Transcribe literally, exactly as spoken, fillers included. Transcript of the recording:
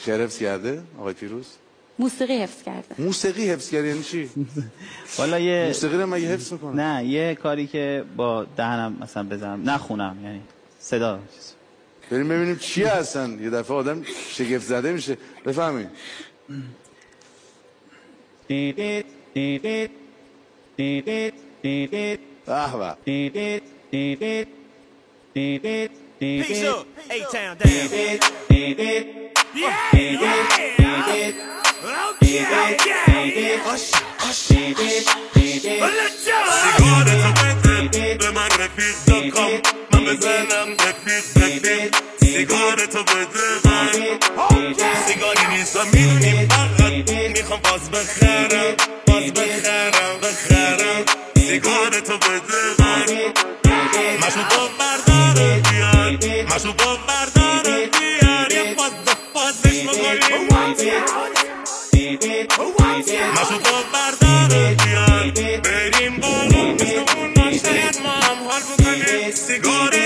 شعر حفظ کرده آقای پیروز؟ موسیقی حفظ کرده. موسیقی حفظ کرده یعنی چی؟ والا یه موسیقی رو مگه حفظ میکنه؟ نه یه کاری که با دهنم مثلا بزنم نخونم، یعنی صدا. بریم ببینیم چیه اصلا. یه دفعه آدم شگفت زده میشه. بفهمید. به به. Peace up, A-Town down. Yeah, yeah. Okay, okay. Hush, hush, hush. Let's go. سیگارتو بده به من رفیق دکام من بزنم رفیق رفیق سیگارتو بده من سیگاری نیستم میدونی فقط میخوام باز بخرم باز بخرم بخرم سیگارتو بده من مشروب بردارم بیار مشروب بردارم بیار یه باز بازش بکنیم مشروب بردارم بیار بریم بالون مثل اون ناشتهت ما هم حال بکنیم سیگاری